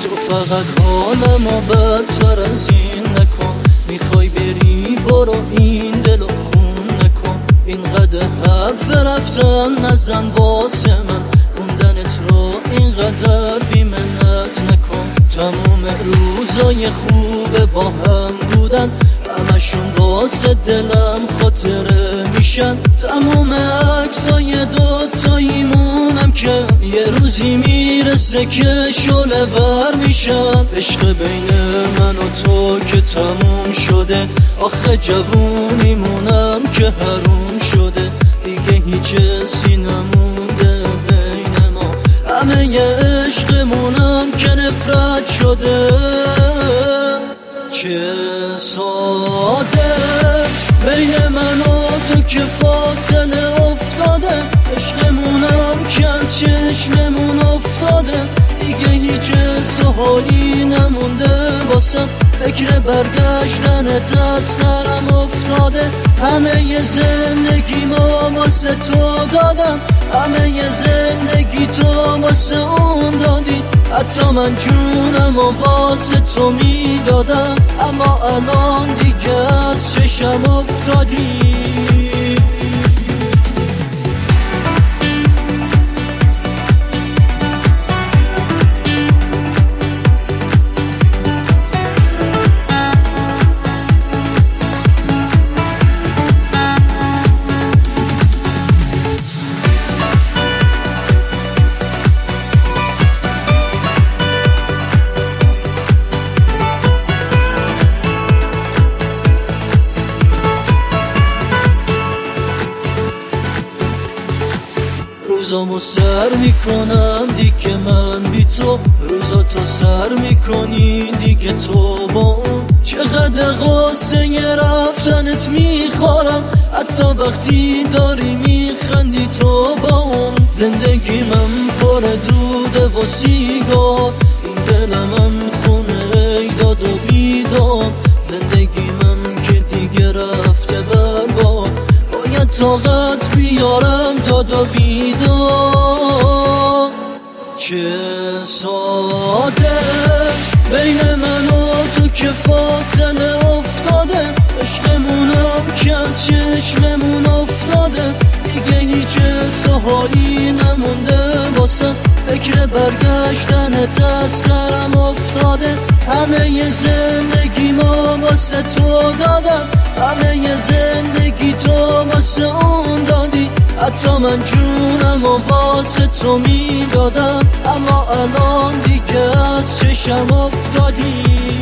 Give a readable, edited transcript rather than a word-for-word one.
تو فقط حالمو بدتر از این نکن. میخوای بری برو این دلو خون نکن. اینقدر حرف رفتن نزن واسه من، موندنت رو اینقدر بی‌منت نکن. تموم روزای خوب با هم بودن، همشون واسه دلم خاطره میشن. تموم عکسای دوتاییمونم که یه روزی میرسه که شعله ور میشن. عشق بین من و تو که تموم شده، آخه جوونیمونم که حروم شده. دیگه هیچ حسی نمونده بین ما، همه ی عشقمونم که نفرت شده. چه ساده بین من و تو که فاصله افتاده، عشقمونم که از چشممون افتاده. دیگه هیچ حالی نمونده واسم، فکر برگشتنت از سرم افتاده. همه ی زندگی ما واسه تو دادم، همه ی زندگی تو واسه اون دادی. حتی من جونم و واسه تو میدادم، اما الان دیگه از چشم افتادی. روزامو سر میکنم دیگه من بی تو، روزا تو سر میکنی دیگه تو با اون. چقدر قصه ی رفتنت میخورم، حتی وقتی داری میخندی تو با اون. زندگی من پر دوده و سیگار، این دلم خونه ایداد و بیداد. زندگی من که دیگه رفته برباد، باید طاقت بیارم داد و بیداد. چه ساده بین من و تو که فاصله افتاده، عشقمونم که از چشممون افتاده. دیگه هیچ حالی نمونده واسم، فکر برگشتنت از سرم افتاده. همه ی زندگی ما واسه تو دادم، همه ی زندگی تو واسه اون دادی. حتی من جونم و واسه تو میدادم، اما الان دیگه از چشم افتادی.